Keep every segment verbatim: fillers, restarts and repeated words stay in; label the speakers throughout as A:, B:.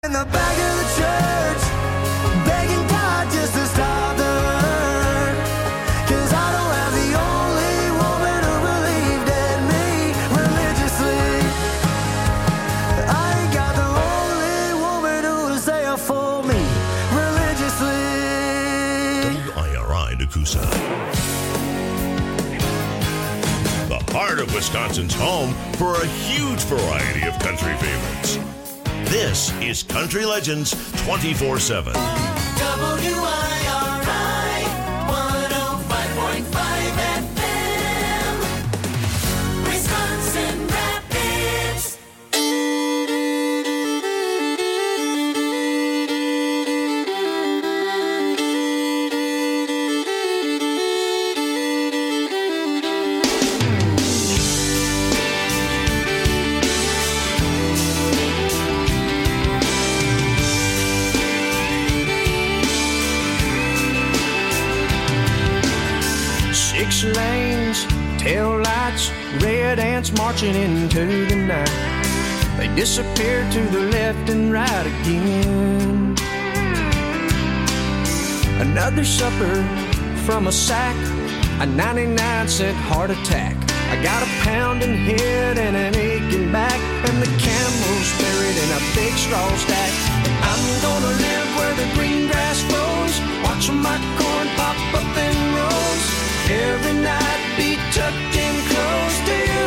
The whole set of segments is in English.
A: In the back of the church, begging God just to stop the hurt. Cause I don't have the only woman who believed in me religiously. I ain't got the only woman who will say it for me religiously.
B: W I R I Nakusa. The heart of Wisconsin's home for a huge variety of country favorites. This is Country Legends twenty-four seven.
C: W I R I one oh five point five F M, Wisconsin Rapids.
D: Six lanes, tail lights, red ants marching into the night. They disappear to the left and right again. Another supper from a sack, a ninety-nine cent heart attack. I got a pounding head and an aching back, and the camel's buried in a big straw stack. I'm gonna live where the green grass grows, watching my corn pop up in rows. Every night be tucked in close to you.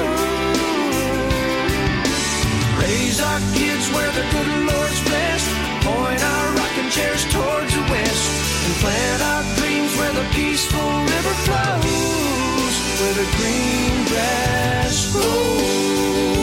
D: Raise our kids where the good Lord's blessed. Point our rocking chairs towards the west. And plant our dreams where the peaceful river flows, where the green grass grows.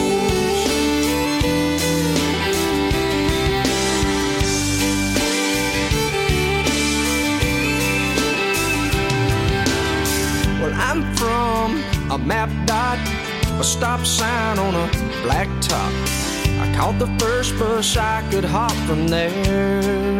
D: Well, I'm from a map dot, a stop sign on a black top. I caught the first bus I could hop from there.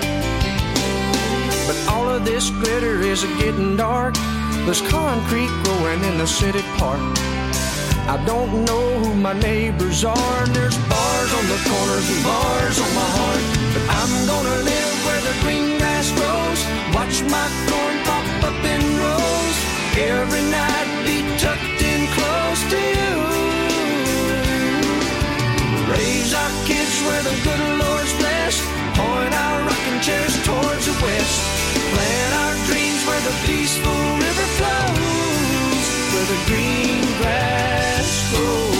D: But all of this glitter is getting dark. There's concrete growing in the city park. I don't know who my neighbors are, and there's bars on the corners and bars on my heart. But I'm gonna live where the green grass grows, watch my corn pop up in rows. Every night be tucked in close to you. Raise our kids where the good Lord's blessed. Point our rocking chairs towards the west. Plant our dreams where the peaceful river flows, where the green grass grows.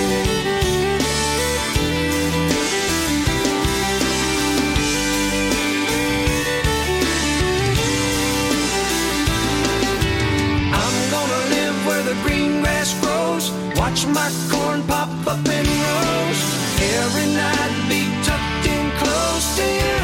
D: The green grass grows, watch my corn pop up in rows. Every night be tucked in close to you.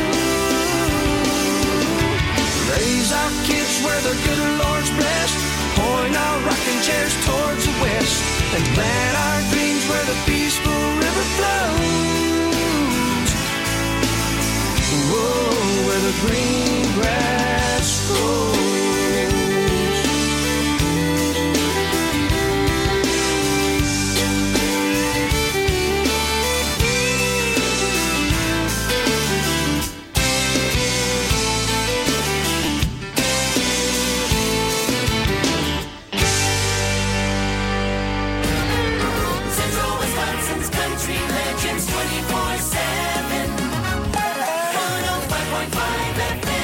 D: Raise our kids where the good Lord's blessed. Point our rocking chairs towards the west. And plant our dreams where the peaceful river flows. Whoa, where the green grass grows.
C: twenty-four seven, one oh five point five F M.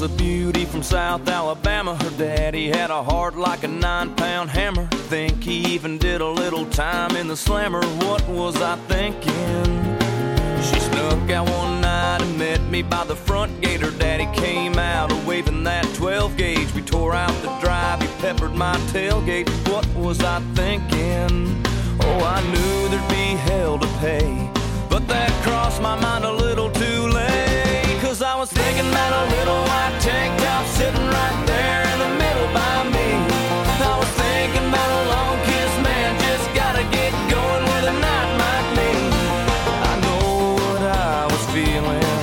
E: a beauty from South Alabama. Her daddy had a heart like a nine-pound hammer. Think he even did a little time in the slammer. What was I thinking? She snuck out one night and met me by the front gate. Her daddy came out waving that twelve gauge. We tore out the drive, he peppered my tailgate. What was I thinking? Oh, I knew there'd be hell to pay, but that crossed my mind a little too late. Cause I was thinking about a little white tank top sitting right there in the middle by me. I was thinking about a long kiss, man, just gotta get going where the night might lead. I know what I was feeling,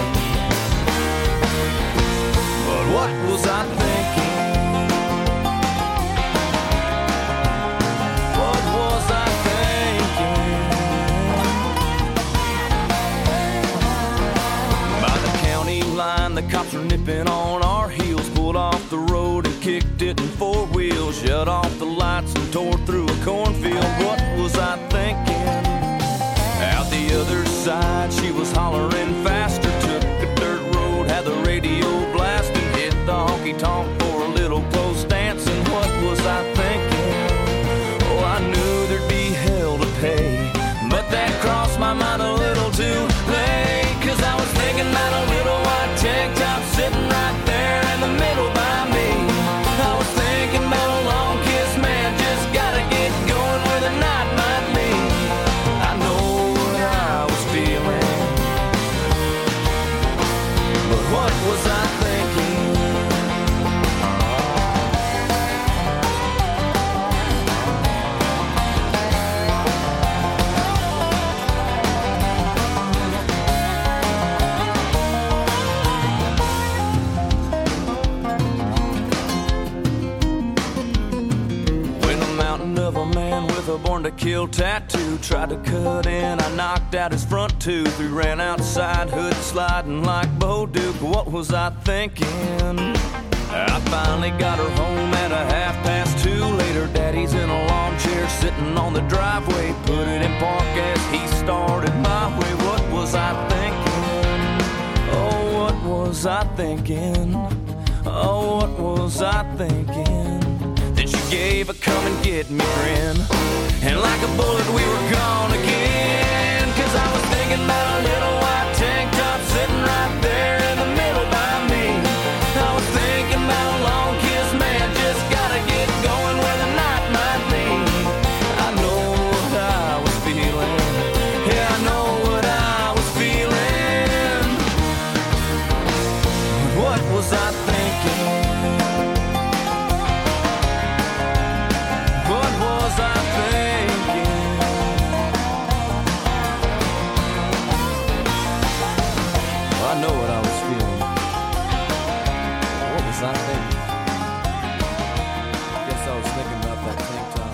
E: but what was I thinking? What was I thinking? By the county line, the cops were nipping on our heels. Pulled off the road and kicked it in four wheels. Shut off the lights and tore through a cornfield. What was I thinking? Out the other side, she was hollering faster. Took a dirt road, had the radio blasting. Hit the honky-tonk for a little close dancing. What was I thinking? Oh, I knew there'd be hell to pay, but that crossed my mind a little too late. Cause I was thinking about a little white tank top sitting right there in the middle by me. I was thinking about a long kiss, man, just gotta get going where the night might lead. I know what I was feeling, but what was I thinking? When a mountain of a man with a born to kill tattoo tried to cut in, I knocked out his front tooth. We ran outside, hood sliding like Bo Duke. What was I thinking? I finally got her home at a half past two. Later, daddy's in a lawn chair sitting on the driveway. Put it in park as he started my way. What was I thinking? Oh, what was I thinking? Oh, what was I thinking? That you gave a come and get me grin, and like a bullet we were gone again. Cause I was thinking about a little white tank top sitting right there in the middle by me. I was thinking about a long kiss, man, just gotta get going where the night might lead. I know what I was feeling, yeah, I know what I was feeling, but what was I thinking? What was I thinking? Well, I know what I was feeling. What was I thinking? I guess I was thinking about that tank top.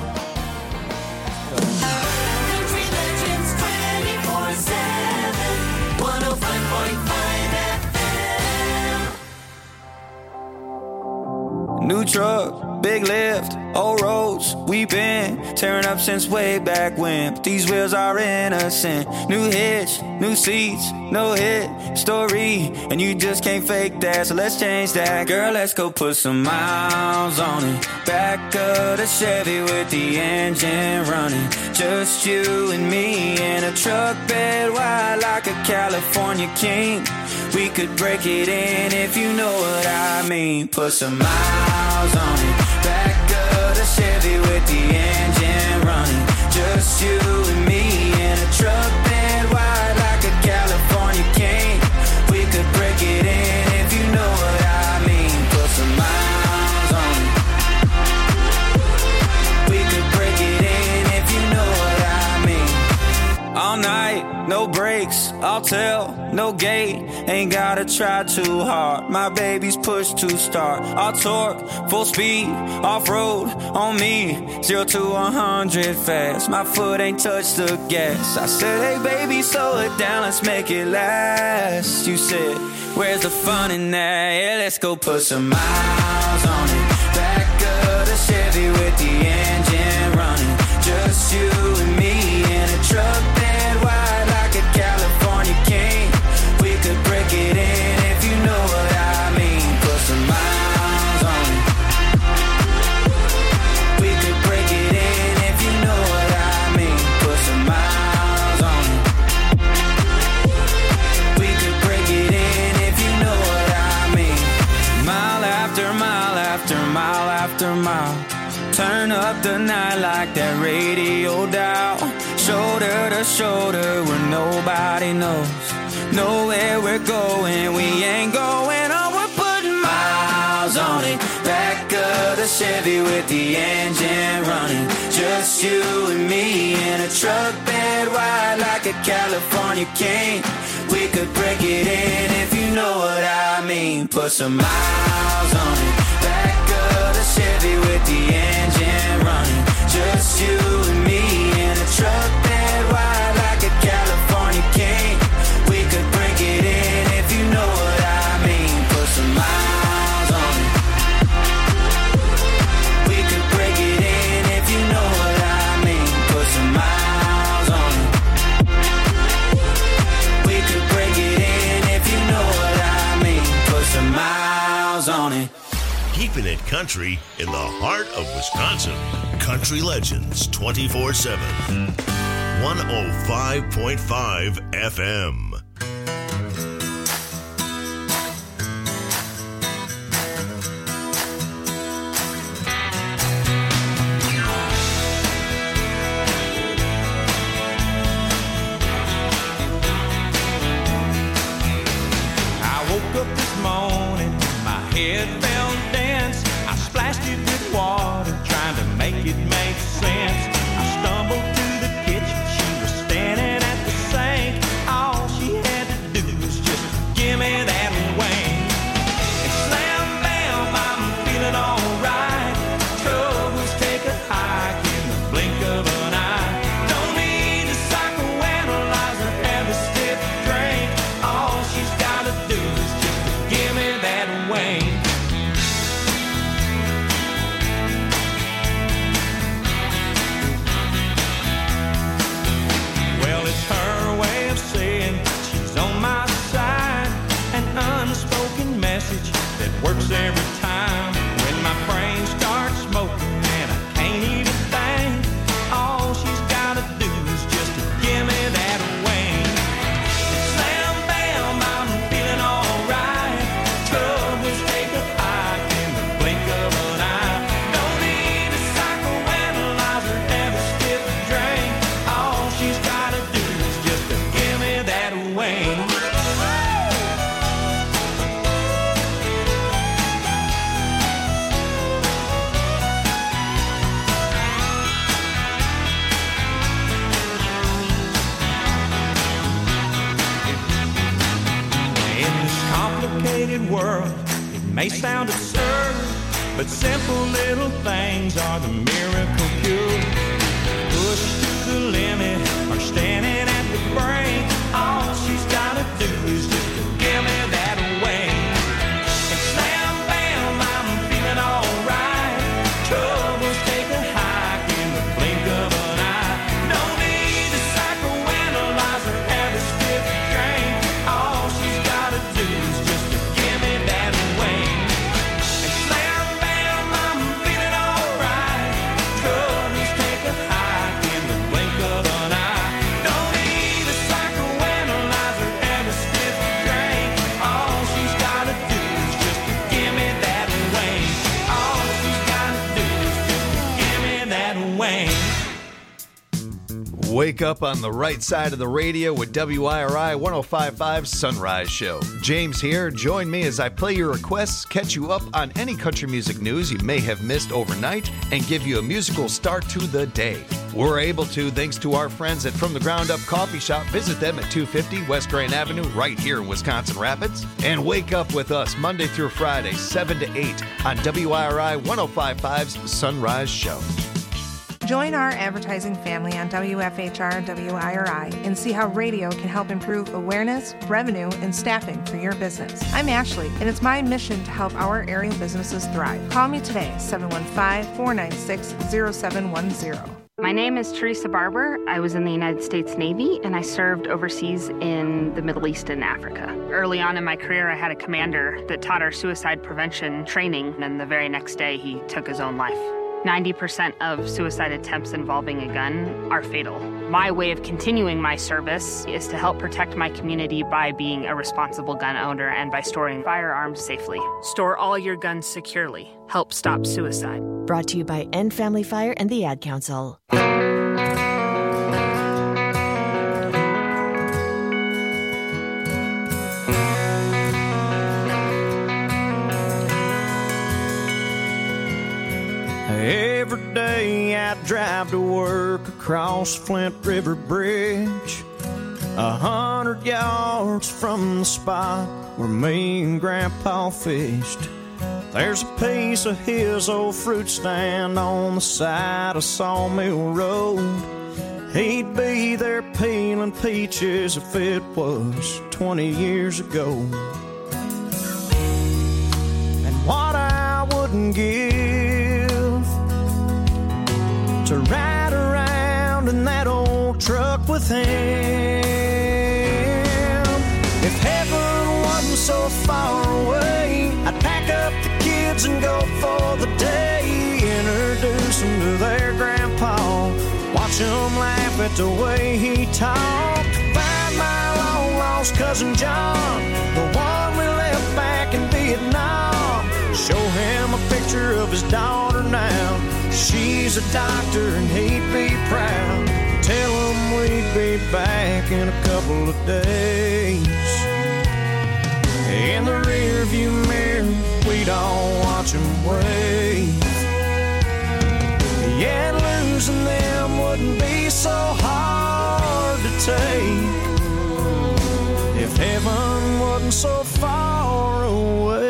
C: Country Legends twenty-four seven, one oh five point five F M.
F: New truck, big lift, old roads, we been tearing up since way back when. But these wheels are innocent. New hitch, new seats, no hit story, and you just can't fake that, so let's change that. Girl, let's go put some miles on it. Back of the Chevy with the engine running. Just you and me in a truck bed wide like a California king. We could break it in if you know what I mean. Put some miles on it. Back of the Chevy with the engine running. Just you and me in a truck bed wide like a California king. We could break it in if you know what I mean. Put some miles on it. We could break it in if you know what I mean. All night, no brakes, I'll tell, no gate. Ain't gotta try too hard. My baby's push to start. All torque, full speed, off-road on me. Zero to one hundred fast. My foot ain't touched the gas. I said, hey baby, slow it down, let's make it last. You said, where's the fun in that? Yeah, let's go put some miles on it. Back of the Chevy with the engine running. Just you and me in a truck bed wide like a California king. We could break it in if you know what I mean. Put some Turn up the night like that radio dial. Shoulder to shoulder where nobody knows. Know where we're going, we ain't going home. We're putting miles on it. Back of the Chevy with the engine running. Just you and me in a truck bed wide like a California king. We could break it in if you know what I mean. Put some miles on it. Back of the Chevy with the engine running. Just you and me in a truck bed wide like a California king. We could break it in if you know what I mean. Put some miles on it. We could break it in if you know what I mean. Put some miles on it. We could break it in if you know what I mean. Put some miles on it.
B: Keeping it country in the heart of Wisconsin. Country Legends twenty-four seven. one oh five point five F M.
G: I woke up this morning, my head felt dense. I splashed it with water, trying to make it make sense. I stumbled to the kitchen, she was standing at the sink. All she had to do was just give me that wing. And slam bam, I'm feeling alright. Troubles take a hike in the blink of an eye. Don't need a psychoanalyze or have a stiff drink. All she's gotta do is just give me that wing. Well, it's her way of saying she's on my side. An unspoken message that works every time. When my brain starts smoking and I can't even think, all she's gotta do is just give me that wing. Slam bam, I'm feeling alright. Troubles take a hike in the blink of an eye. Don't need a psychoanalyze or have a stiff drink. All she's gotta do is just give me that wing. In this complicated world, it may sound absurd, but simple little things are the miracle cure. Pushed to the limit or standing at the brink, all she's gotta do is just give me that wing. And slam bam, I'm feeling alright. Troubles take a hike in the blink of an eye. Don't need a psychoanalyze or have a stiff drink. All she's gotta do is just give me that wing. And slam bam, I'm feeling alright. Troubles take a hike in the blink of an eye. Don't need a psychoanalyze or have a stiff drink. All she's gotta do is just give me that wing. All she's gotta do is just give me that wing.
H: Wake up on the right side of the radio with W I R I one oh five point five Sunrise Show. James here. Join me as I play your requests, catch you up on any country music news you may have missed overnight, and give you a musical start to the day. We're able to thanks to our friends at From the Ground Up Coffee Shop. Visit them at two fifty West Grand Avenue right here in Wisconsin Rapids. And wake up with us Monday through Friday, seven to eight on W I R I one oh five point five's Sunrise Show.
I: Join our advertising family on W F H R and W I R I and see how radio can help improve awareness, revenue, and staffing for your business. I'm Ashley, and it's my mission to help our area businesses thrive. Call me today, seven one five, four nine six, zero seven one zero.
J: My name is Teresa Barber. I was in the United States Navy, and I served overseas in the Middle East and Africa. Early on in my career, I had a commander that taught our suicide prevention training, and the very next day, he took his own life. ninety percent of suicide attempts involving a gun are fatal. My way of continuing my service is to help protect my community by being a responsible gun owner and by storing firearms safely. Store all your guns securely. Help stop suicide.
K: Brought to you by End Family Fire and the Ad Council.
G: Every day I drive to work across Flint River Bridge, a hundred yards from the spot where me and Grandpa fished. There's a piece of his old fruit stand on the side of Sawmill Road. He'd be there peeling peaches if it was twenty years ago. And what I wouldn't give to ride around in that old truck with him. If heaven wasn't so far away, I'd pack up the kids and go for the day. Introduce them to their grandpa, watch them laugh at the way he talked. Find my long lost cousin John, the one we left back in Vietnam. Show him a picture of his daughter now. She's a doctor and he'd be proud. Tell him we'd be back in a couple of days. In the rear view mirror, we'd all watch him wave. Yeah, losing them wouldn't be so hard to take if heaven wasn't so far away.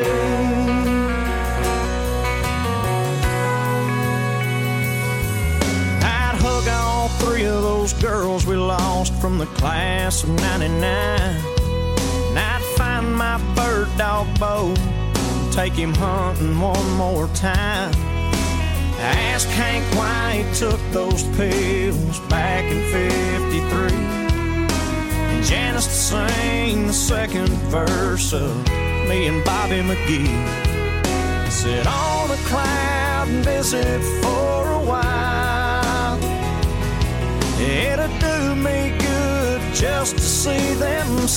G: All three of those girls we lost from the class of ninety-nine. And I'd find my bird dog Bo, take him hunting one more time. Ask Hank why he took those pills back in fifty-three. And Janice to sing the second verse of me and Bobby McGee. Sit on a cloud and visit for a while. It'd do me good just to see them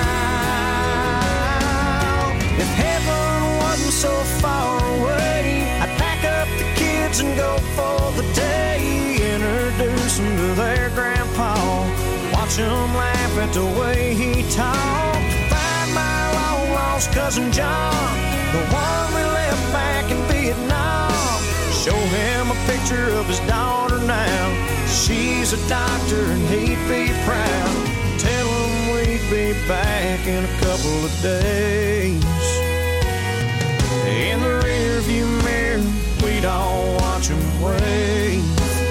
G: smile. If heaven wasn't so far away, I'd pack up the kids and go for the day. Introduce them to their grandpa, watch them laugh at the way he talked. Find my long lost cousin John, the one we left back in Vietnam. Show him a picture of his daughter now. She's a doctor and he'd be proud. Tell him we'd be back in a couple of days. In the rear view mirror, we'd all watch him wave.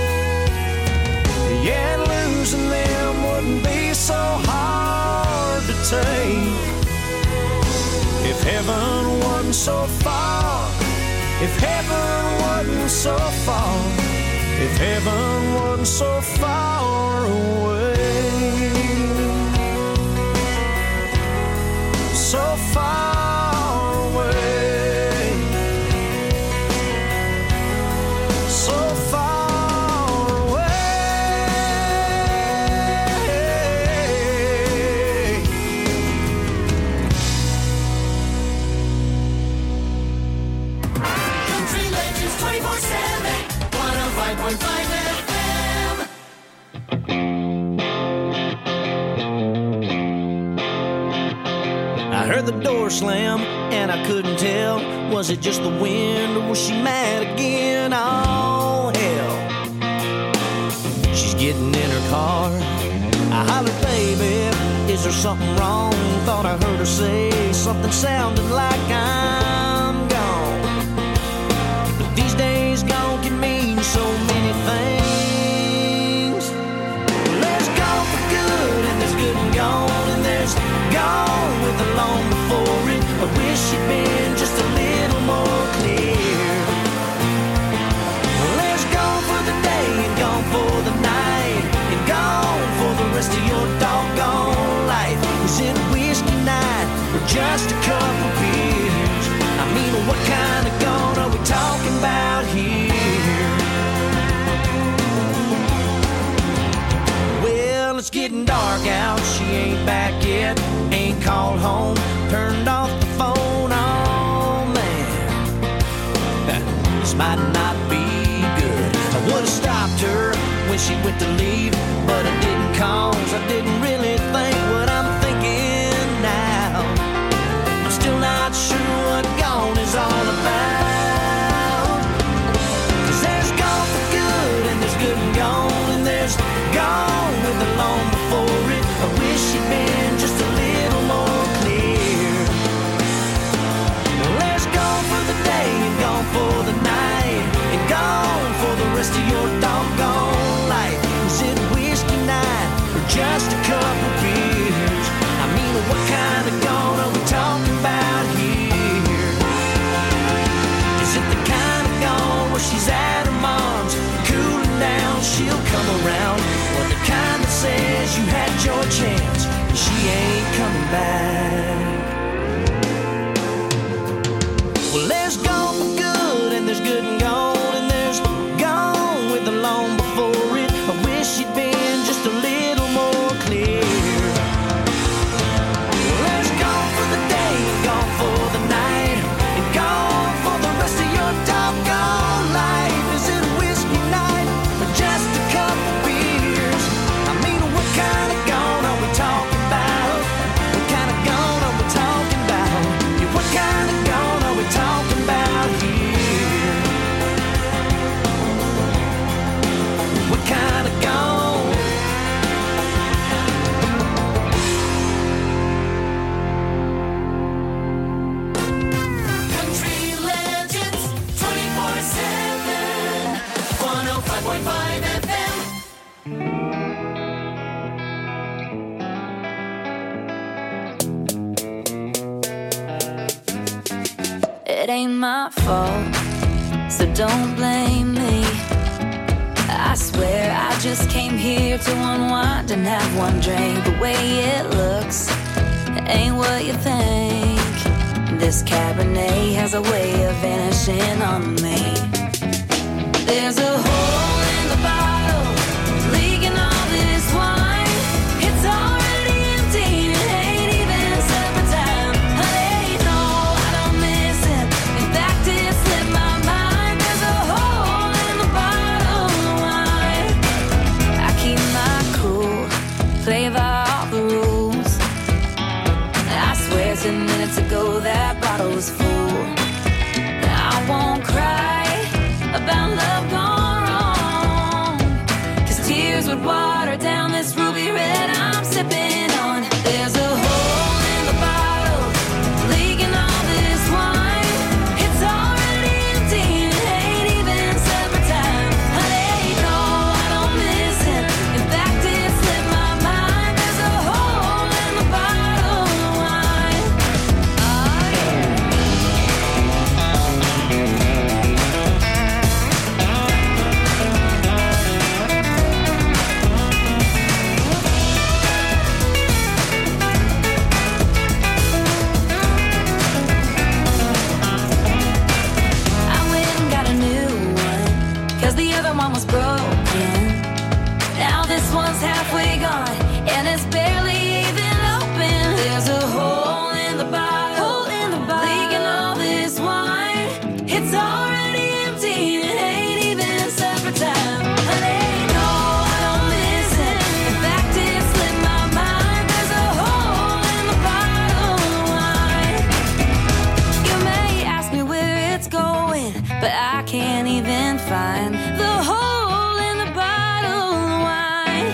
G: Yeah, losing them wouldn't be so hard to take if heaven wasn't so far. If heaven wasn't so far, if heaven wasn't so far away, so far away, so far away.
C: Country Legends twenty-four seven, one oh five point five F M.
L: I heard the door slam and I couldn't tell. Was it just the wind or was she mad again? Oh, hell. She's getting in her car. I hollered, baby, is there something wrong? Thought I heard her say something sounding like I'm gone. But these days gone can mean so many things. Well, there's gone for good and there's good and gone, and there's gone with the long before it. I wish you'd been just a little more clear. Well, there's gone for the day and gone for the night, and gone for the rest of your doggone life. Was it a whiskey night or just a couple beers? I mean, what kind of gone are we talking about here? Well, it's getting dark out, she ain't back yet, ain't called home, turned off the phone, oh man. This might not be quit to leave, but I didn't cause I didn't really think what I'm thinking now. I'm still not sure what gone is all about. Cause there's gone for good and there's good and gone, and there's gone with the long before it. I wish you'd been just a little more clear. Well, there's gone for the day and gone for the night, and gone for the rest of your doggone life. Is it whiskey night or just a couple beers? I mean, what kind of gone are we talking about here? Is it the kind of gone where she's at her mom's, cooling down, she'll come around? Or the kind that says you had your chance and she ain't coming back? Well, there's gone for good and there's good and gone, and there's gone with the long before it. I wish you'd been just a little more clear. Well, there's gone for the day and gone for the night, and gone for the rest of your doggone life. Is it whiskey night or just a couple beers? I mean, what kind of gone are we talking about? What kind of gone are we talking about? Yeah, what kind of gone are we talking about here? What kind of gone?
C: Country Legends twenty-four seven, one oh five point five F M.
M: It ain't my fault, so don't blame me. I swear I just came here to unwind and have one drink. The way it looks, it ain't what you think. This Cabernet has a way of vanishing on me. There's a hole in the bottle, leaking all this wine. It's already empty, it ain't even supper time. Honey, no, I don't miss it. In fact, it slipped my mind. There's a hole in the bottle of wine. I keep my cool, play by all the rules. I swear ten minutes ago that bottle was full. I won't cry about love gone wrong, 'cause tears would water down this ruby red I'm sipping on. There's a hole in the bottle, leaking all this wine. It's already empty, it ain't even supper time. Honey, no, I don't miss it. In fact, it slipped my mind. There's a hole in the bottle of wine. Oh, yeah. I went and got a new one, 'cause the other one was broken. Now this one's halfway gone, and it's barely even open. There's a hole in the bottle, leaking all this wine. It's already empty, it ain't even supper time. Honey, no, I don't miss it. In fact, it slipped my mind. There's a hole in the bottle of wine. You may ask me where it's going, but I can't even find the hole in the bottle of wine.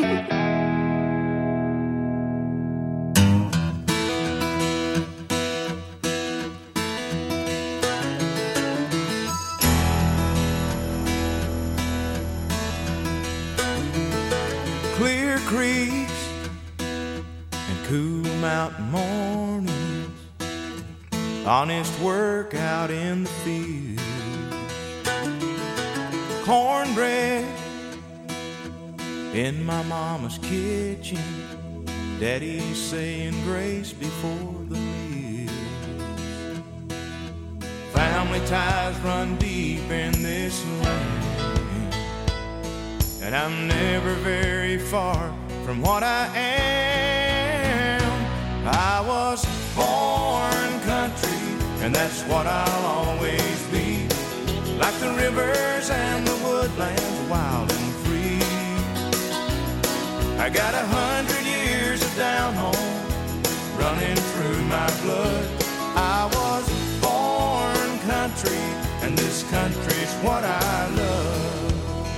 G: Clear creeks and cool mountain mornings, honest work out in the field, cornbread in my mama's kitchen, daddy's saying grace before the meal. Family ties run deep in this land, and I'm never very far from what I am. I was born country, and that's what I'll always be. Like the rivers and the woodlands, wild and free. I got a hundred years of down home running through my blood. I was born country, and this country's what I love.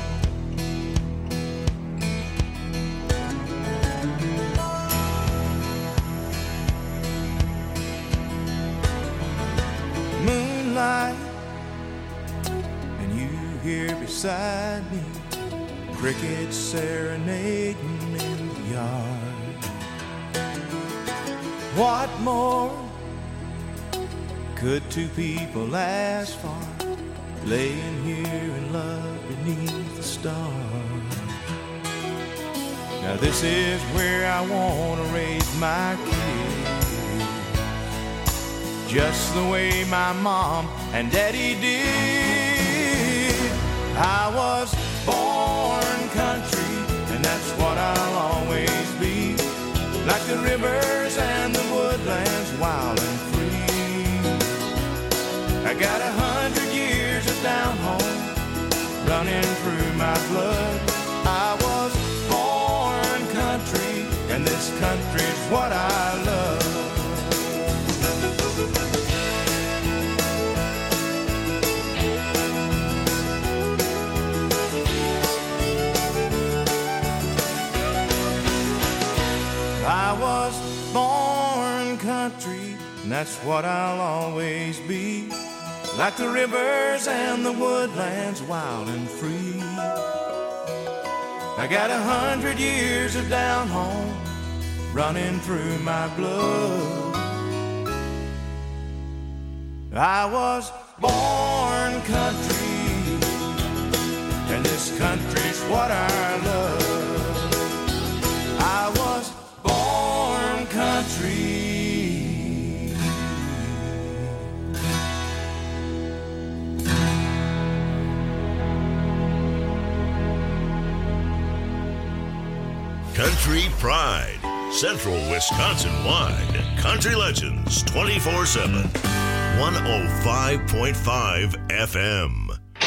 G: Moonlight, and you here beside me, crickets serenading in the yard. What more could two people ask for, laying here in love beneath the stars? Now this is where I want to raise my kids, just the way my mom and daddy did. I was born country, and that's what I'll always be, like the rivers and the woodlands, wild and free. I got a hundred years of down home running through my blood. I was born country, and this country's what I love. I was born country, and that's what I'll always be, like the rivers and the woodlands, wild and free. I got a hundred years of down home running through my blood. I was born country, and this country's what I love. I was born country.
B: Country Pride, Central Wisconsin-wide. Country Legends, twenty-four seven. one oh five point five F M.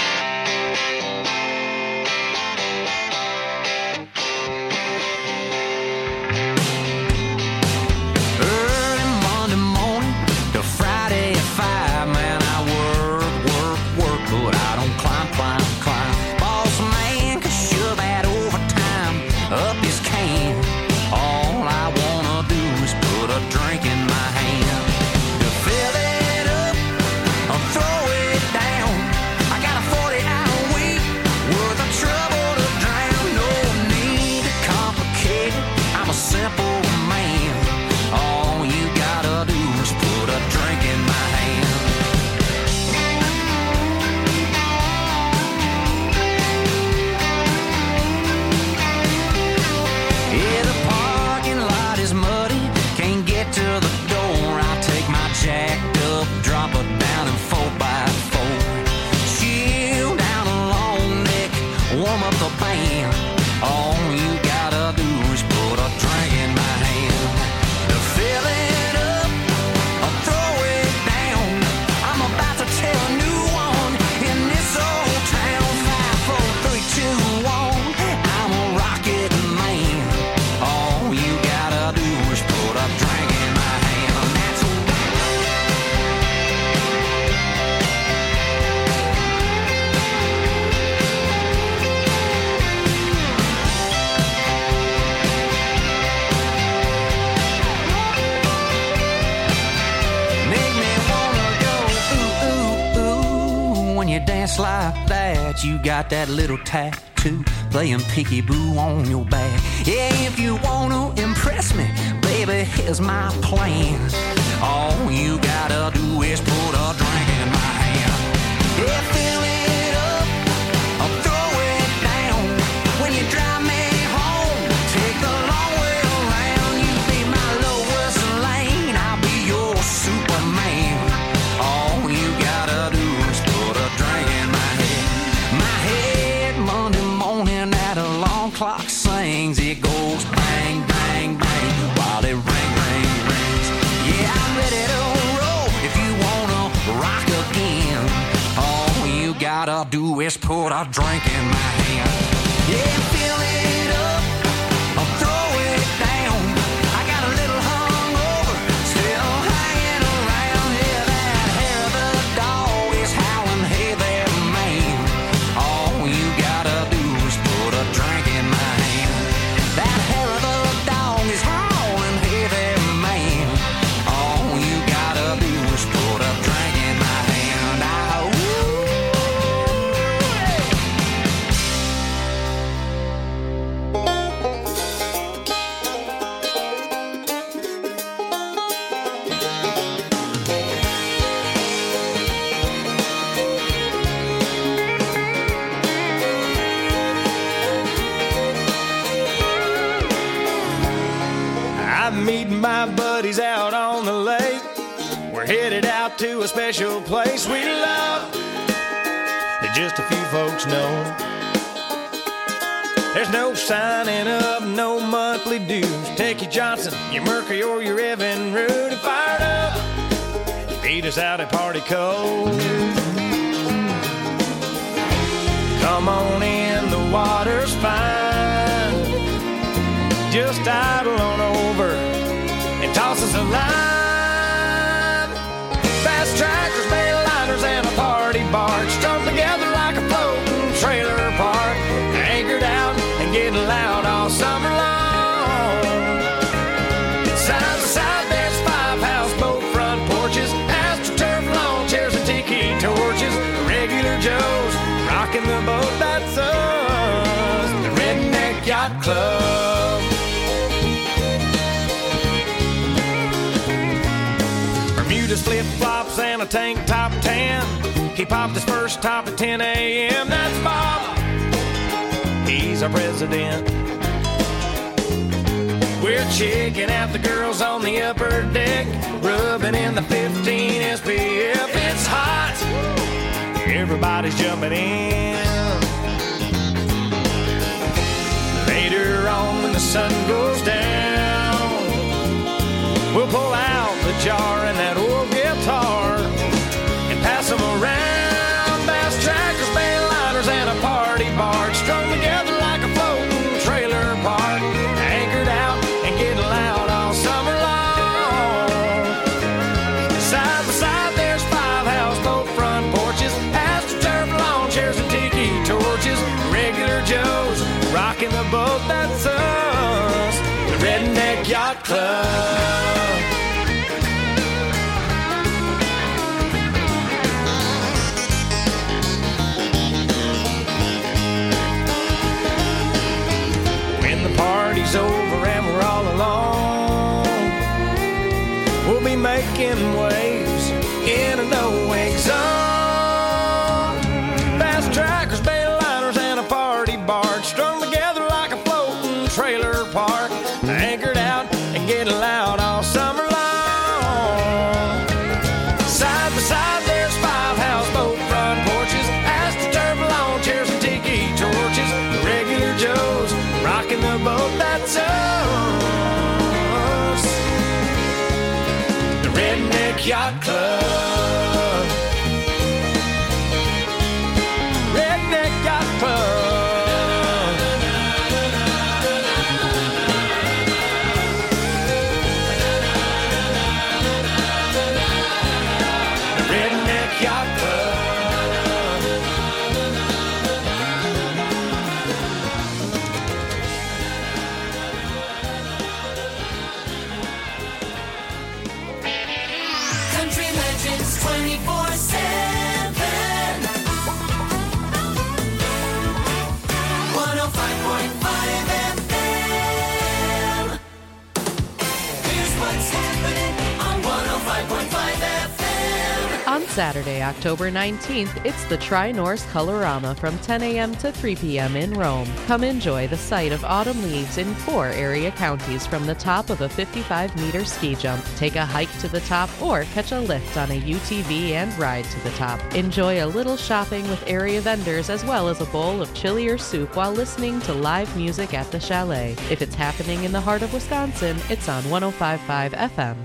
L: Like that, you got that little tattoo playing peekaboo on your back. Yeah, if you wanna impress me, baby, here's my plan. All you gotta do is put a drink in my hand. Yeah, fill it up, I'll throw it down. When you drive me home, take the long way around. You be my Lois Lane, I'll be your Superman. All you gotta do is put a drink in my head. My head Monday morning at alarm clock sings. It goes bang, bang, bang while it ring, ring, rings. Yeah, I'm ready to roll if you wanna rock again. All you gotta do is put a drink in my hand. Yeah, fill it up, I'll throw
D: We're headed out to a special place we love that just a few folks know. There's no signing up, no monthly dues. Take your Johnson, your Mercury, or your Evan Root and fired up. Meet us out at Party Cove. Come on in, the water's fine. Just idle on over and toss us a line. Fast trackers, mail liners, and a party barge strung together like a floating trailer park. Anchored out and getting loud all summer long. Side to side, there's five houseboat front porches, astroturf lawn chairs and tiki torches. Regular Joes rocking the boat, that's us, the Redneck Yacht Club. Bermuda's flip-flops and a tank top tan. He popped his first top at ten a.m. That's Bob, he's our president. We're checking out the girls on the upper deck, rubbing in the fifteen S P F. It's hot, everybody's jumping in. Later on when the sun goes down, we'll pull out the jar and that old guitar and pass them around. Bass trackers, mail liners, and a party barge strung together like a floating trailer park. Anchored out and getting loud all summer long. Side by side, there's five houseboat front porches, astroturf lawn chairs and tiki torches. Regular Joes rocking the boat, that's us, the Redneck Yacht Club. Party's over and we're all alone, we'll be making waves in a no-wake zone. Fast trackers, mail liners, and a party barge strung together like a floating trailer park. Anchored out and getting loud all summer long. Side by side, there's five houseboat front porches, astroturf lawn chairs and tiki torches. The regular Joes rocking the boat, that's us, the Redneck Yacht Club. Redneck Yacht Club. The Redneck Yacht Club.
C: twenty-four seven one oh five point five F M. Here's what's happening on one oh five point five F M.
N: On Saturday, October nineteenth, it's the Tri-Norse Colorama from ten a.m. to three p.m. in Rome. Come enjoy the sight of autumn leaves in four area counties from the top of a fifty-five meter ski jump. Take a hike to the top or catch a lift on a U T V and ride to the top. Enjoy a little shopping with area vendors as well as a bowl of chili or soup while listening to live music at the chalet. If it's happening in the heart of Wisconsin, it's on one oh five point five F M.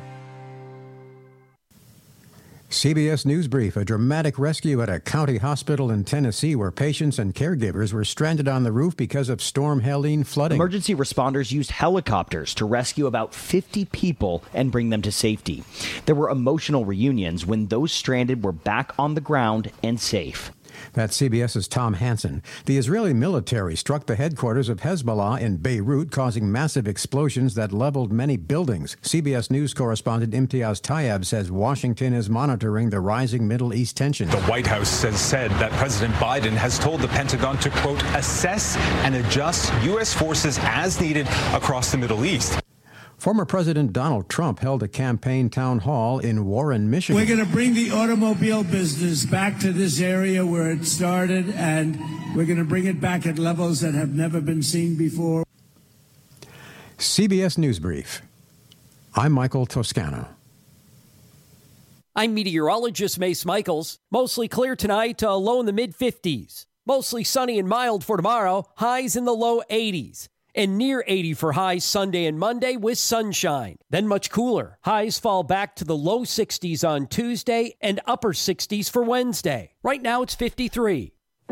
O: C B S News Brief, a dramatic rescue at a county hospital in Tennessee where patients and caregivers were stranded on the roof because of Storm Helene flooding.
P: Emergency responders used helicopters to rescue about fifty people and bring them to safety. There were emotional reunions when those stranded were back on the ground and safe.
O: That's CBS's Tom Hansen. The Israeli military struck the headquarters of Hezbollah in Beirut, causing massive explosions that leveled many buildings. C B S News correspondent Imtiaz Tayeb says Washington is monitoring the rising Middle East tensions.
Q: The White House has said that President Biden has told the Pentagon to, quote, assess and adjust U S forces as needed across the Middle East.
O: Former President Donald Trump held a campaign town hall in Warren, Michigan.
R: We're going to bring the automobile business back to this area where it started, and we're going to bring it back at levels that have never been seen before.
O: C B S News Brief. I'm Michael Toscano.
S: I'm meteorologist Mace Michaels. Mostly clear tonight, uh, low in the mid fifties. Mostly sunny and mild for tomorrow, highs in the low eighties. And near eighty for highs Sunday and Monday with sunshine. Then much cooler. Highs fall back to the low sixties on Tuesday and upper sixties for Wednesday. Right now it's fifty-three.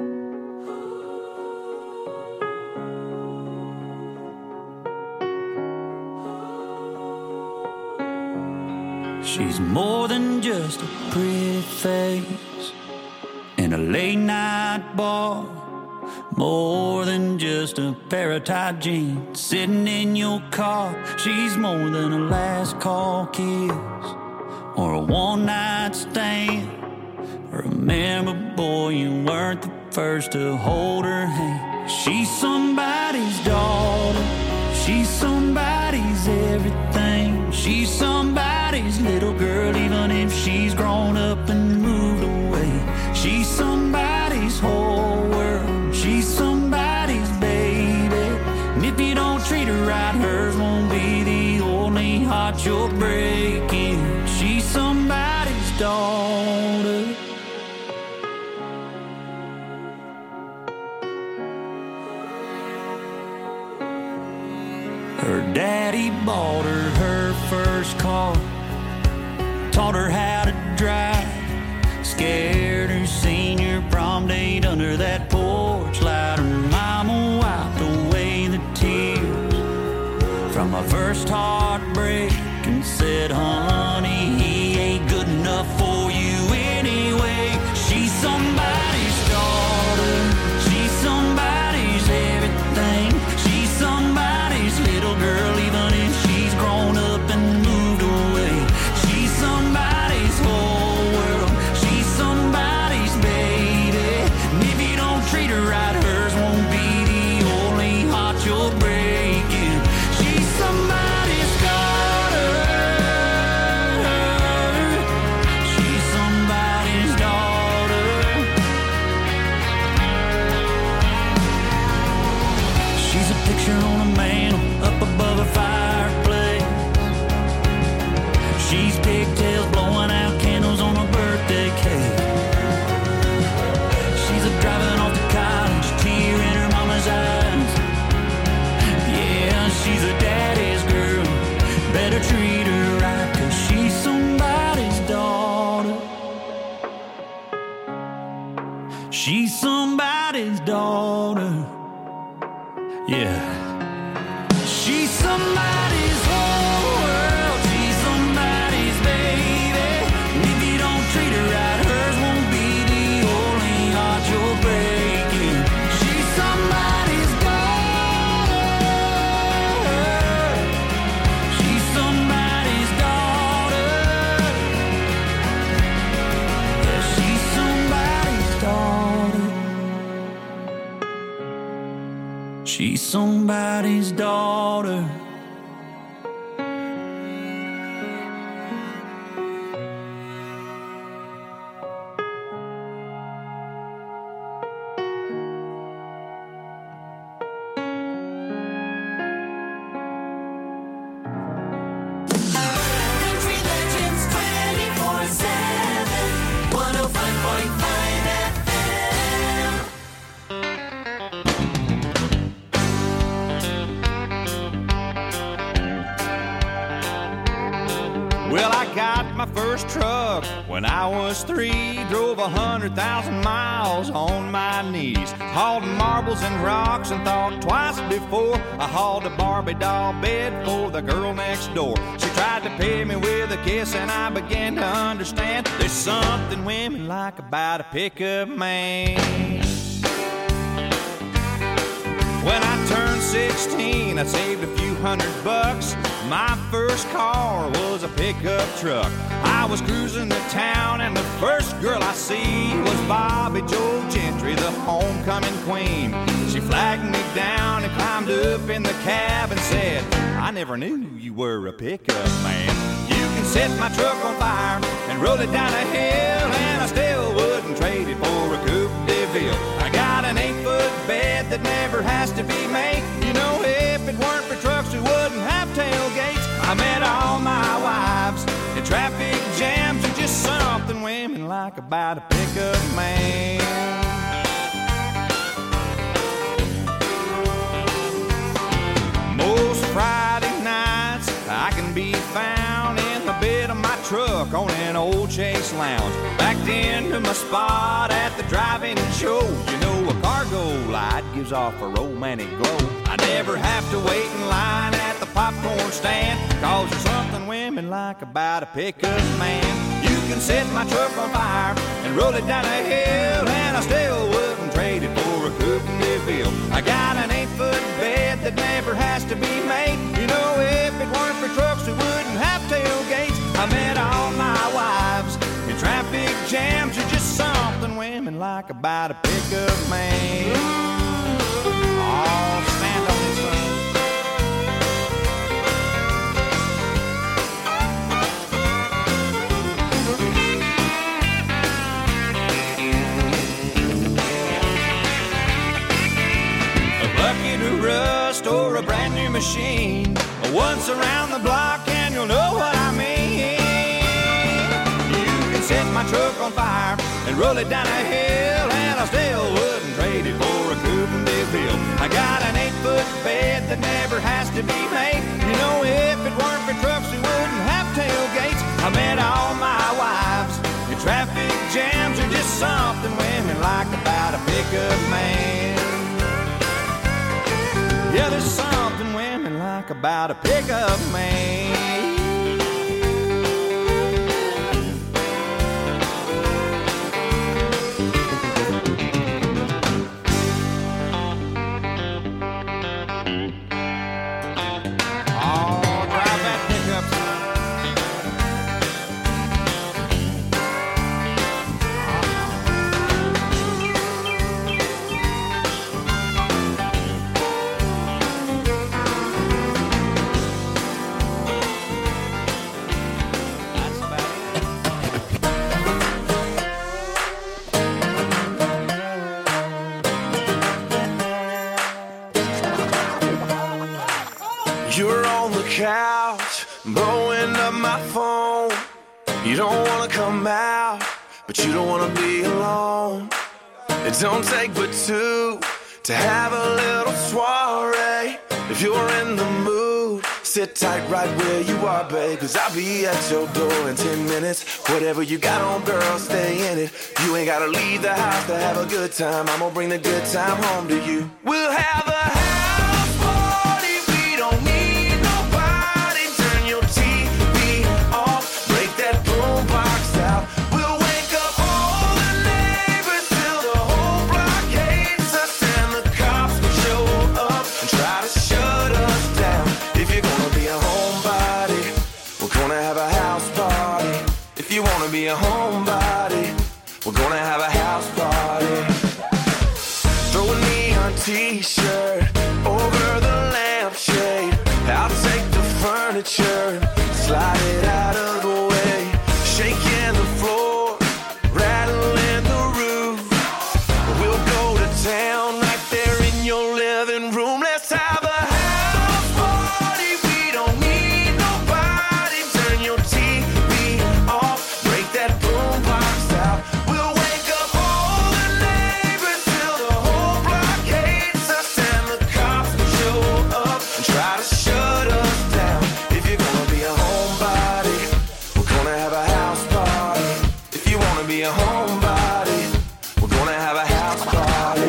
F: She's more than just a pretty face in a late night bar. More than just a pair of tight jeans sitting in your car. She's more than a last call kiss or a one night stand. Remember, boy, you weren't the first to hold her hand. She's somebody's daughter. She's somebody's everything. She's somebody's little girl, even if she's grown up and moved away. She's somebody's whole world. She's somebody's baby. And if you don't treat her right, hers won't be the only heart you're breaking. She's somebody's daughter. Her daddy bought her her first car, taught her how to drive, scared her senior prom date under that porch light. Her mama wiped away the tears from her first heartbreak and said, honey, he ain't good enough for you anyway. She's somebody's daughter. She's somebody's everything. She's somebody's little girl, even if she's grown up and moved away. She's somebody's whole world. She's somebody's baby. And if you don't treat her right, hers won't be the only heart you're breaking. She's somebody's daughter. She's somebody's daughter. She's a picture on a mantle up above a fireplace. She's pigtails blowing out candles on a birthday cake. She's a driving off to college, tear in her mama's eyes. Yeah, she's a daddy's girl. Better treat her right, 'cause she's somebody's daughter. She's somebody's daughter. Yeah. She's somebody's whole world. She's somebody's baby. And if you don't treat her right, hers won't be the only heart you're breaking. She's somebody's daughter. She's somebody's daughter. Yeah, she's somebody's daughter. She's somebody's daughter.
C: Country Legends twenty-four seven, one oh five point five F M.
T: Well, I got my first truck when I was three. Drove a hundred thousand miles on my knees. Hauled marbles and rocks and thought twice before I hauled a Barbie doll bed for the girl next door. She tried to pay me with a kiss and I began to understand there's something women like about a pickup man. When I turned sixteen, I saved a few hundred bucks. My first car was a pickup truck. I was cruising to town and the first girl I see was Bobby Joe Gentry, the homecoming queen. She flagged me down and climbed up in the cab and said, I never knew you were a pickup man. You can set my truck on fire and roll it down a hill, and I still wouldn't trade it for a Coupe de Ville. I got an eight-foot bed that never has to be made. You know, if it weren't for trucks, we wouldn't have tailgates. I met all my wives in traffic jams and just son women like about a pickup man. Most Friday nights I can be found in the bed of my truck on an old Chase Lounge, backed into my spot at the drive-in show. You know, a cargo light gives off a romantic glow. I never have to wait in line at the popcorn stand, cause there's something women like about a pickup man. You can set my truck on fire and roll it down a hill, and I still wouldn't trade it for a coupe de ville. I got an eight-foot bed that never has to be made. You know, if it weren't for trucks, we wouldn't have tailgates. I met all my wives in traffic jams. You're just something women like about a pickup man. Oh, stand on this thing. A bucket of rust or a brand new machine, once around the block and you'll know what I mean. You can set my truck on fire and roll it down a hill, and I still wouldn't trade it for a coupe de ville. I got an eight-foot bed that never has to be made. You know, if it weren't for trucks, we wouldn't have tailgates. I met all my wives in traffic jams. Are just something women like about a pickup man. Yeah, there's something women like about a pickup man.
A: You're on the couch, blowing up my phone. You don't wanna come out, but you don't wanna be alone. It don't take but two to have a little soiree. If you're in the mood, sit tight right where you are, babe, cause I'll be at your door in ten minutes. Whatever you got on, girl, stay in it. You ain't gotta leave the house to have a good time. I'm gonna bring the good time home to you. We'll have a house party, we don't need nobody. Turn your T V off, break that boombox out. We'll wake up all the neighbors till the whole block hates us, and the cops will show up and try to shut us down. If you're gonna be a homebody, we're gonna have a house party. If you wanna be a homebody, we're gonna have a house party. Throw a neon t-shirt over the lampshade. I'll take the furniture, slide it out of the way. Shaking the floor, rattling the roof. We'll go to town right there in your living room. Let's have a house party. We don't need nobody. Turn your T V off, break that boombox out. We'll wake up all the neighbors till the whole block hates us, and the cops will show up and try to shut us down. If you're gonna be a homebody, we're gonna have a house party. If you wanna be a homebody, we're gonna have a house party.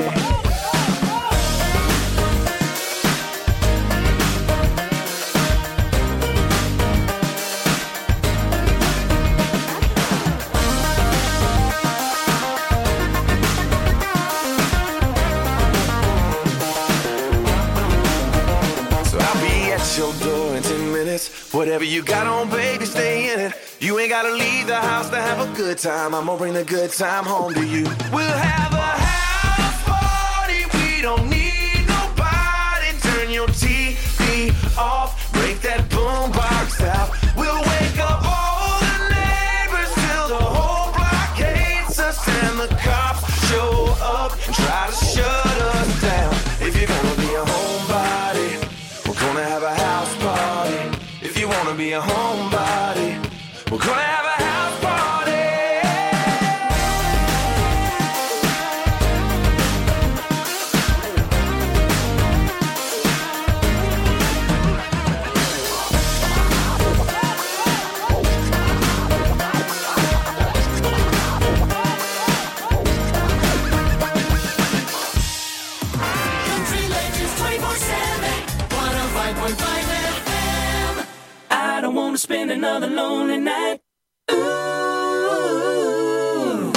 A: So I'll be at your door in ten minutes. Whatever you got on, baby, stay in it. You ain't gotta leave the house to have a good time. I'm gonna bring the good time home to you. We'll have a house party. We don't need nobody. Turn your T V off, break that boombox out. We'll wake up all the neighbors till the whole block hates us, and the cops show up and try to shut us down. If you're gonna be a homebody, we're gonna have a house party. If you wanna be a homebody, we're gonna have a house party.
C: another lonely night. Ooh.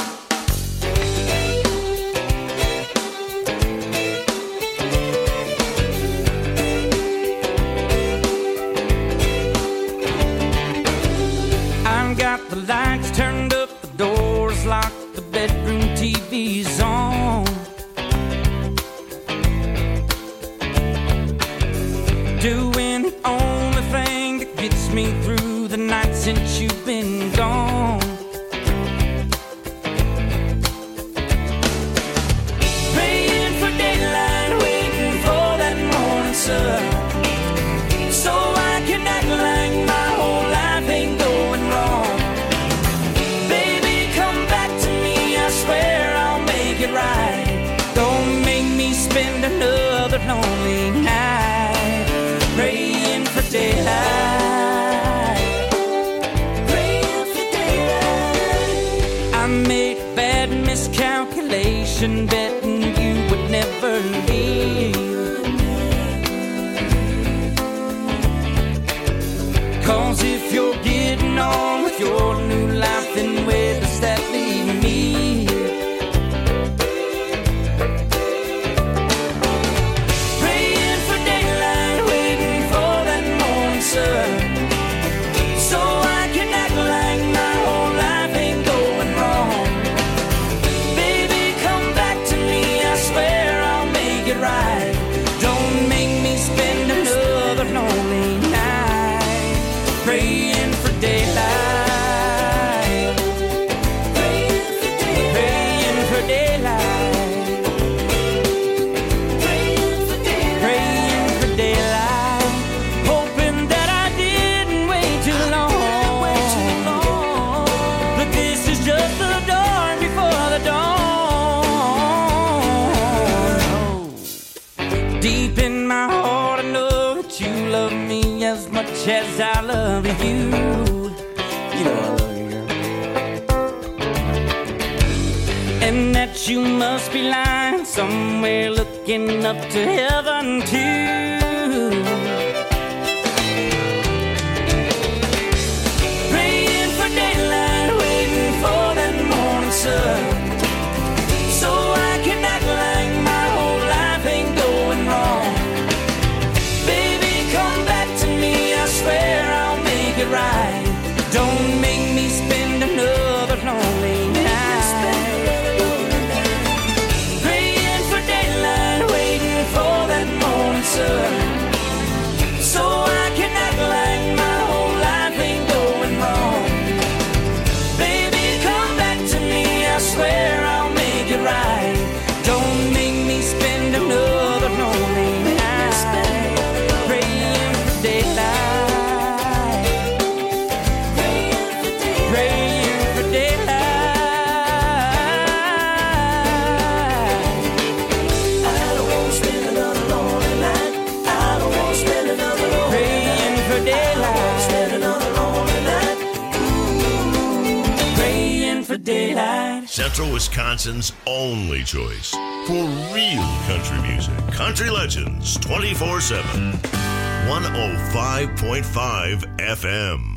F: I've got the lights turned up, the doors locked, the bedroom T V's on. Doing the only thing that gets me through the night since you've been gone. Praying for daylight, waiting for that morning sun, so I can act like my whole life ain't going wrong. Baby, come back to me, I swear I'll make it right. Don't make me spend another lonely night praying for daylight, praying for daylight. I made a bad miscalculation, betting you would never leave. Cause if you're getting on with your new life, then where does that leave me? Praying for daylight, waiting for that morning sun, so I can act like my whole life ain't going wrong. Baby, come back to me, I swear I'll make it right. Don't make me spend another lonely night praying for daylight, praying for daylight, praying for daylight, praying for daylight, praying for daylight, hoping that I didn't wait too long, wait too long. But this is just the dawn before the dawn. Deep in my heart, I know that you love me as much as I love you. You know I love you, girl. And that you must be lying somewhere looking up to heaven too. Praying for daylight, waiting for that morning sun, so I can act like my whole life ain't going wrong. Baby, come back to me, I swear I'll make it right. Don't make me spend another lonely night praying for daylight, waiting for that morning sun, so I can act like my whole life ain't going wrong. Baby, come back to me, I swear I'll make it right. Don't make me spend another lonely night praying for daylight, praying for daylight, praying for daylight. I don't want to spend another lonely night. I don't want to spend another lonely night praying for daylight, spend another lonely night. Ooh, praying for daylight.
B: Central Wisconsin's only choice for real country music. Country Legends twenty-four seven. one oh five point five F M.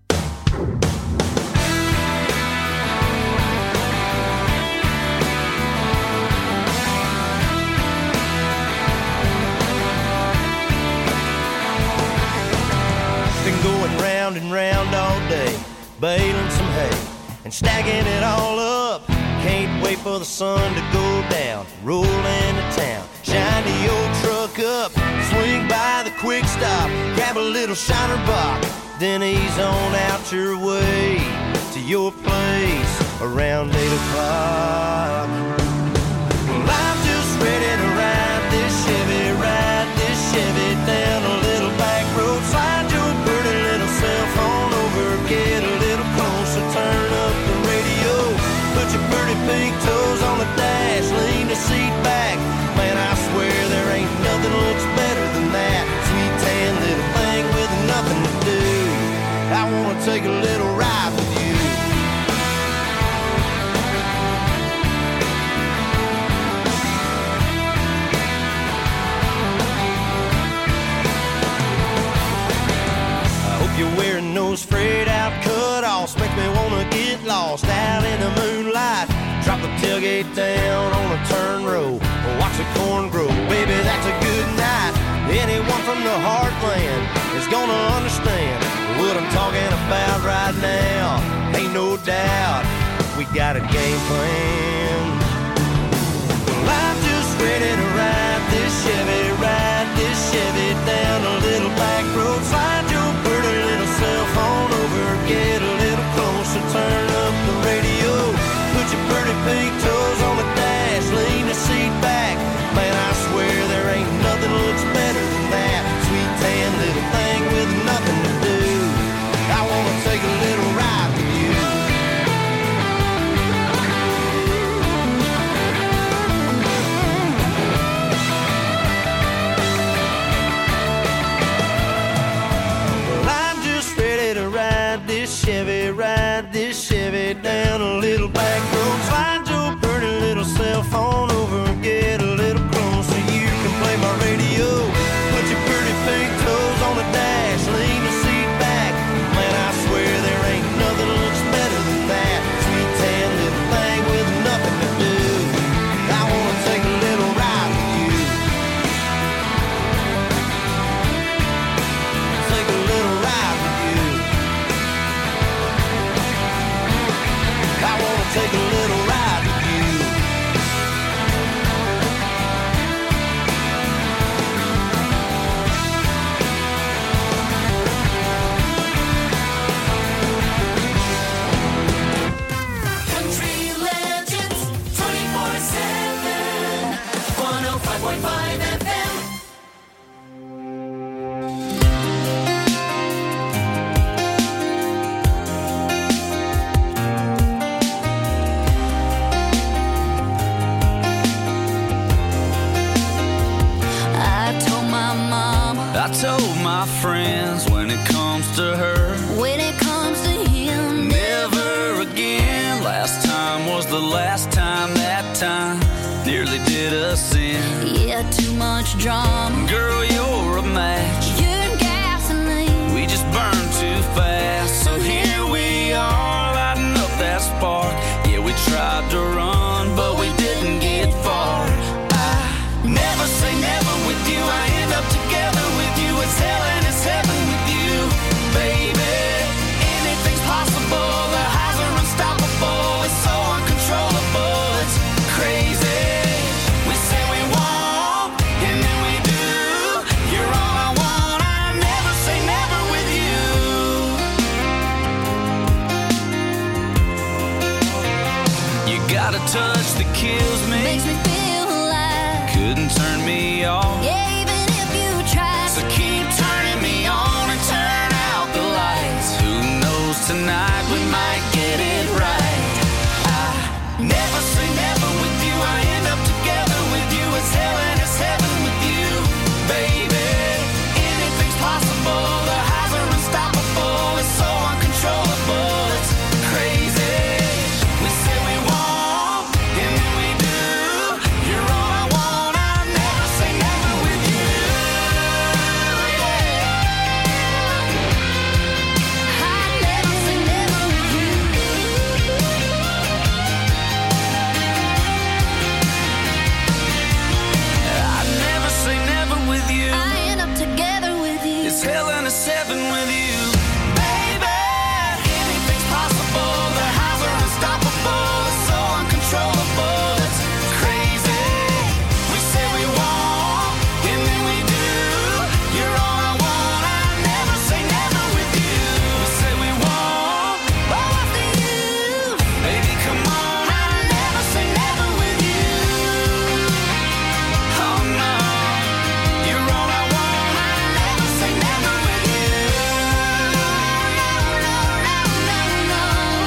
U: Been going round and round all day, baling some hay and stacking it all up. Can't wait for the sun to go down, roll into town, shine the old truck up, swing by the quick stop, grab a little shiner box, then ease on out your way to your place around eight o'clock. Well, I'm just ready to ride this Chevy, ride this Chevy down a little back road, slide your pretty little cell phone over, get a little closer, turn up the radio, put your pretty pink toes on the dash, lean the seat back. Man, I swear there ain't nothing looks better than that sweet tan little thing with nothing to do. I wanna take a little ride with you. in the moonlight. Drop the tailgate down on a turn row, watch the corn grow. Baby, that's a good night. Anyone from the heartland is gonna understand what I'm talking about right now. Ain't no doubt we got a game plan. Well, I'm just ready to ride this Chevy, ride this Chevy down a little back road. Slide your pretty little cell phone over, get a little closer, turn up the radio. Put your pretty pink toes on the dash, lean the seat back. Man, I swear there ain't nothing looks better than that sweet tan little thing with nothing to do. I wanna take a little ride with you. Well, I'm just ready to ride this Chevy, ride this Chevy down a little back road. Slide your pretty little cell phone over and get a little closer. You can play my radio. Put your pretty pink toes on the dash, lean the seat back. Man, I swear there ain't nothing looks better than that sweet tan little thing with nothing to do. I wanna take a little ride with you. Take a little ride with you. I wanna take a little ride with you.
C: Country Legends twenty-four seven, one oh five point five F M.
M: I told my mama,
F: I told my friends when it comes to her,
M: when it comes to him,
F: never again. Last time was the last time, that time nearly did us in.
M: yeah, too much drama.
F: Girl, you're a match.
M: You're gasoline.
F: We just burn too fast. So here we are, lighting up that spark. Yeah, we tried to run, but we didn't get far. I never say never with you. I end up together with you. It's hell and it's heaven with you, baby. Anything's possible. The highs are unstoppable. It's so uncontrollable. It's crazy. We say we won't, and then we do. You're all I want. I never say never with you. You got a touch that kills me.
M: Makes me feel alive.
F: Couldn't turn me off.
M: Yeah, even if you try.
F: So keep turning me on and turn out the lights. Who knows, tonight we might get it right. I never say never with you. I end up together with you. It's hell and it's heaven with you, baby. Anything's possible. The highs are unstoppable. It's so uncontrollable. It's crazy. We say we won't, and then we do. You're all I want. I never say never with you.
M: I never say never with you.
F: I never say never with you.
M: I end up together with you.
F: It's hell and a seven with you, baby. Anything's possible. The highs are unstoppable. It's so uncontrollable. It's crazy. We say we won't, and then we do. You're all I want. I never say never with you. We say we won't, oh after you, baby, come on. I never say never with you. Oh no, you're all I want. I never say never with you.
M: No, no, no, no.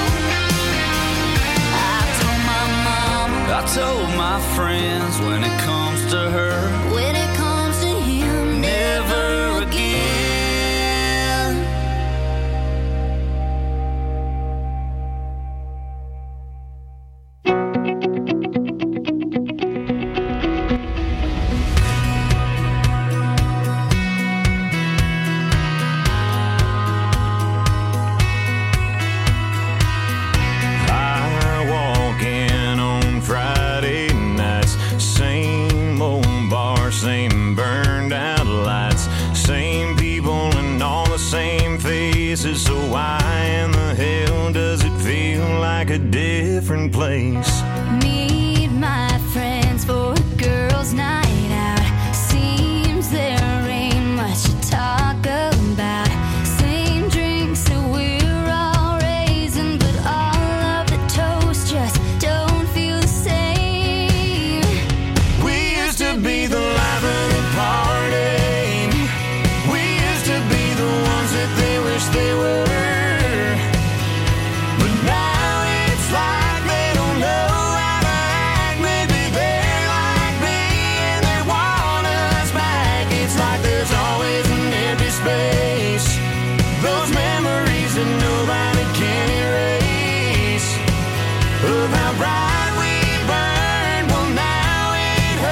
M: I told my mama,
F: I told my friends when it comes to her,
M: when it comes to him,
F: never again.
T: I
E: a different place.
M: Meet my friends for a girls' night out. Seems there ain't much to talk about. Same drinks that we're all raising, but all of the toast just don't feel the same.
E: We used to be the life of the party. We used to be the ones that they wish they were. But now it's like they don't know how to act. Maybe they're like me and they want us back. It's like there's always an empty space. Those memories that nobody can erase of how bright